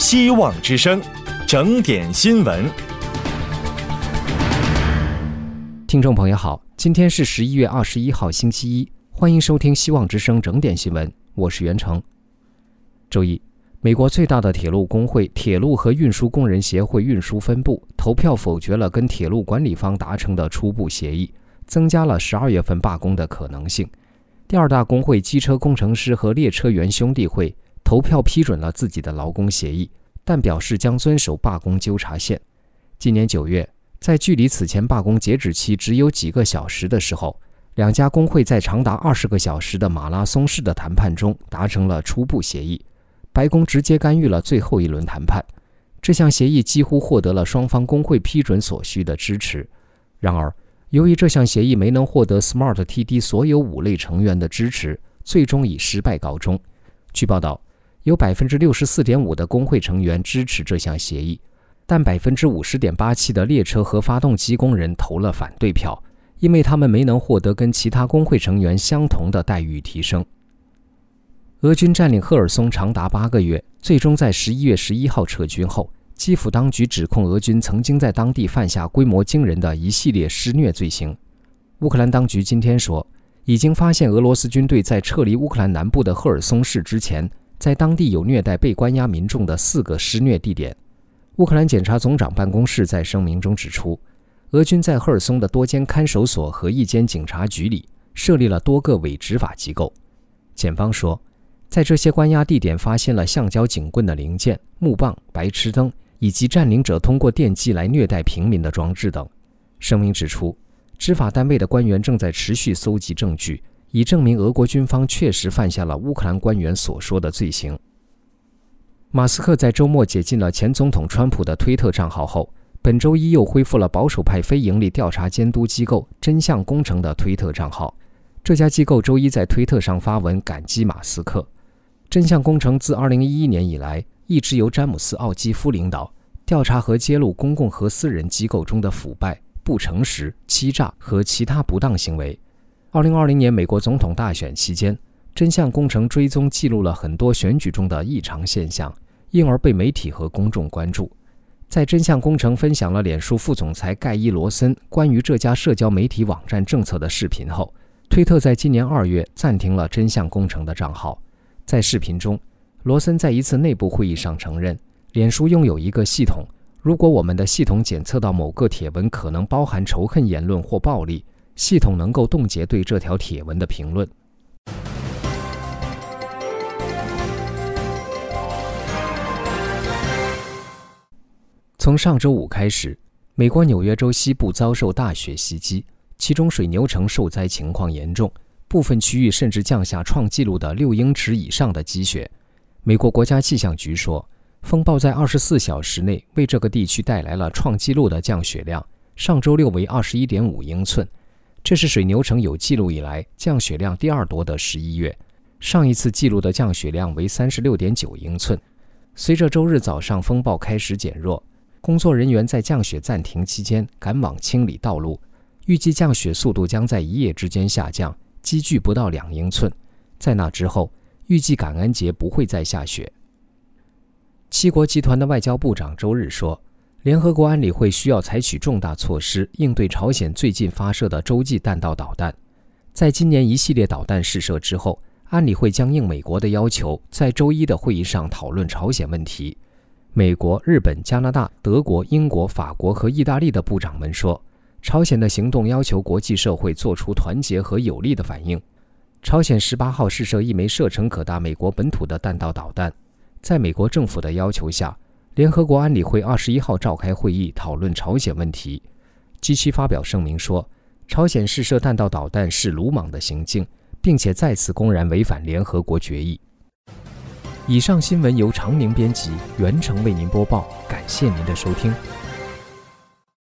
希望之声，整点新闻。 听众朋友好，今天是11月21号星期一，欢迎收听希望之声整点新闻，我是袁成。周一，美国最大的铁路工会铁路和运输工人协会运输分部投票否决了跟铁路管理方达成的初步协议，增加了12月份罢工的可能性。第二大工会机车工程师和列车员兄弟会投票批准了自己的劳工协议，但表示将遵守罢工纠察线。今年9月，在距离此前罢工截止期只有几个小时的时候，两家工会在长达20个小时的马拉松式的谈判中达成了初步协议。白宫直接干预了最后一轮谈判，这项协议几乎获得了双方工会批准所需的支持。然而，由于这项协议没能获得 SMART-TD 所有5类成员的支持，最终以失败告终。据报道，有 64.5% 的工会成员支持这项协议，但 50.87% 的列车和发动机工人投了反对票，因为他们没能获得跟其他工会成员相同的待遇提升。俄军占领赫尔松长达8个月，最终在11月11号撤军后，基辅当局指控俄军曾经在当地犯下规模惊人的一系列施虐罪行。乌克兰当局今天说，已经发现俄罗斯军队在撤离乌克兰南部的赫尔松市之前，在当地有虐待被关押民众的4个施虐地点。乌克兰检察总长办公室在声明中指出，俄军在赫尔松的多间看守所和一间警察局里设立了多个伪执法机构。检方说，在这些关押地点发现了橡胶警棍的零件、木棒、白炽灯以及占领者通过电击来虐待平民的装置等。声明指出，执法单位的官员正在持续搜集证据，以证明俄国军方确实犯下了乌克兰官员所说的罪行。马斯克在周末解禁了前总统川普的推特账号后，本周一又恢复了保守派非营利调查监督机构真相工程的推特账号。这家机构周一在推特上发文感激马斯克。真相工程自2011年以来一直由詹姆斯·奥基夫领导，调查和揭露公共和私人机构中的腐败、不诚实、欺诈和其他不当行为。2020年美国总统大选期间，真相工程追踪记录了很多选举中的异常现象，因而被媒体和公众关注。在真相工程分享了脸书副总裁盖伊·罗森关于这家社交媒体网站政策的视频后，推特在今年2月暂停了真相工程的账号。在视频中，罗森在一次内部会议上承认，脸书拥有一个系统，如果我们的系统检测到某个帖文可能包含仇恨言论或暴力，系统能够冻结对这条帖文的评论。从上周五开始，美国纽约州西部遭受大雪袭击，其中水牛城受灾情况严重，部分区域甚至降下创纪录的6英尺以上的积雪。美国国家气象局说，风暴在24小时内为这个地区带来了创纪录的降雪量，上周6为 21.5 英寸，这是水牛城有记录以来降雪量第2多的11月，上一次记录的降雪量为 36.9 英寸。随着周日早上风暴开始减弱，工作人员在降雪暂停期间赶往清理道路，预计降雪速度将在1夜之间下降，积聚不到2英寸。在那之后，预计感恩节不会再下雪。七国集团的外交部长周日说，联合国安理会需要采取重大措施应对朝鲜最近发射的洲际弹道导弹。在今年一系列导弹试射之后，安理会将应美国的要求，在周一的会议上讨论朝鲜问题。美国、日本、加拿大、德国、英国、法国和意大利的部长们说，朝鲜的行动要求国际社会做出团结和有力的反应。朝鲜18号试射一枚射程可达美国本土的弹道导弹。在美国政府的要求下，联合国安理会21号召开会议讨论朝鲜问题。G7发表声明说，朝鲜试射弹道导弹是鲁莽的行径，并且再次公然违反联合国决议。以上新闻由常宁编辑，袁成为您播报，感谢您的收听。